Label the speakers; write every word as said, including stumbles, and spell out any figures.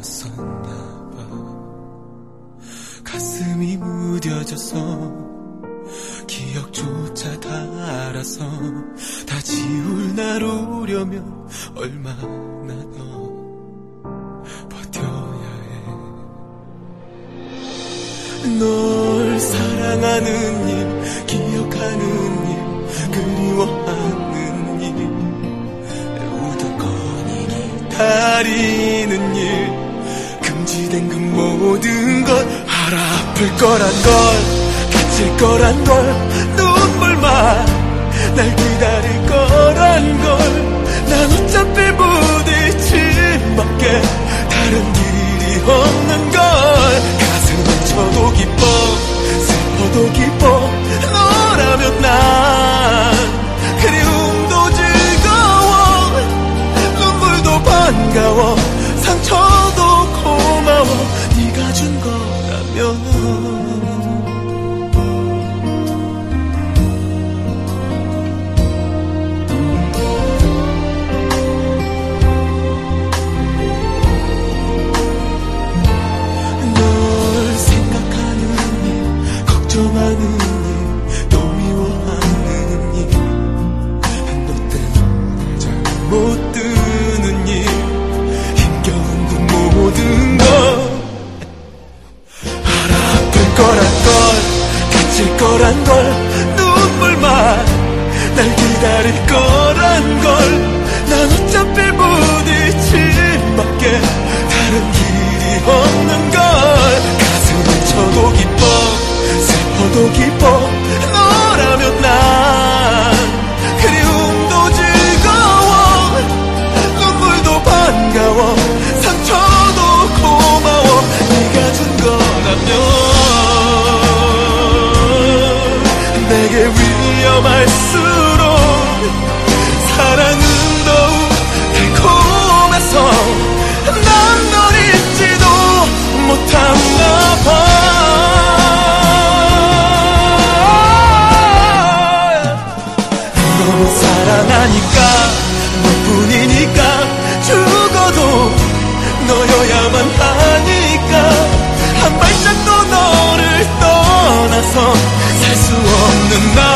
Speaker 1: 아니었었나봐. 가슴이 무뎌져서 기억조차 다 알아서 다 지울 날 오려면 얼마나 더 버텨야 해. 널 사랑하는 일, 기억하는 일, 그리워하는 일, 우두커니 기다리는 일, 금지된 그 모든 걸 알아. 아플 거란 걸, 다칠 거란 걸, 눈물만 날 기다릴 거란 걸, 난 어차피 부딪힐 밖에 다른 길이 없는 걸. 가슴은 쳐도 기뻐, 슬퍼도 기뻐, 너라면 난 그리움도 즐거워, 눈물도 반가워, 상처도 고마워. 네가 준 거라면. 걱정하는 일, 또 미워하는 일, 너 때문에 잘 못 드는 일, 힘겨운 그 모든 걸 알아. 아플 거란 걸, 다칠 거란 걸, 눈물만 날 기다릴 거란 걸, 난 어차피 부딪힐 밖에 다른 길이 없는 걸. 가슴을 쳐도 기뻐, 슬퍼도 기뻐, 너라면 난 그리움도 즐거워, 눈물도 반가워, 상처도 고마워. 네가 준 거라면. 내게 위험할수록 사랑은 더욱 달콤해서 난 널 잊지도 못하나 봐. 사랑하니까, 너뿐이니까, 죽어도 너여야만 하니까, 한 발짝도 너를 떠나서 살 수 없는 나.